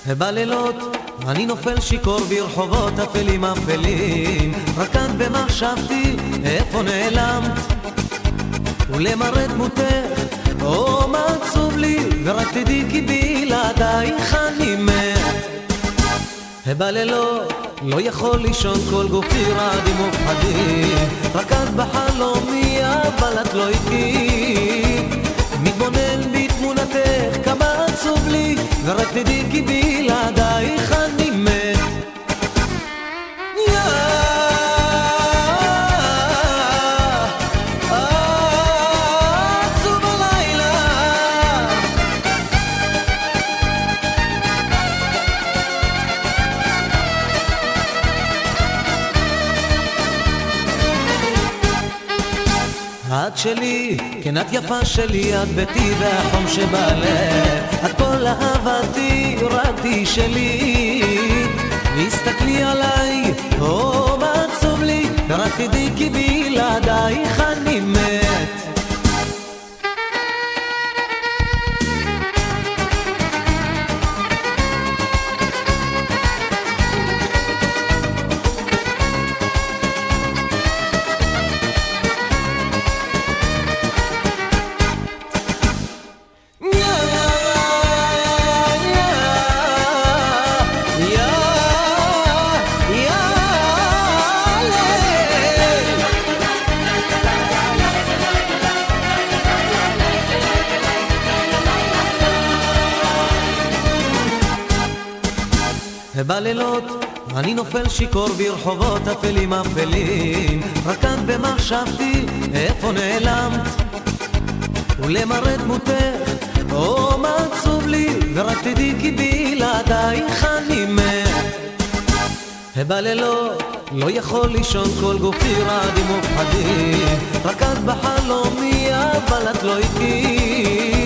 ובלילות אני נופל שיכור ברחובות אפלים אפלים, רק את במחשבתי איפה נעלמת, ולמראה דמותך או מה עצוב לי, ורק תדעי כי בלעדייך אני מת. ובלילות לא יכול לישון כל גופי רעדים ופחדים, רק את בחלומי אבל את לא איתי, מתבונן בתמונתך כמה עצוב לי, ורק תדעי כי בלעדייך אני מת. עצוב הלילה, את שלי, כן את יפה שלי, את ביתי והחום שבלב, את כל אהבתי, רק תהי שלי, והסתכלי עליי, או מה עצוב לי, ורק תדעי כי בלעדייך אני מת. ובלילות אני נופל שיכור ברחובות אפלים אפלים, רק את במחשבתי איפה נעלמת, ולמראה דמותך או מה עצוב לי, ורק תדעי כי בלעדייך אני מת. ובלילות לא יכול לישון כל גופי רעדים ופחדים, רק את בחלומי אבל את לא איתי,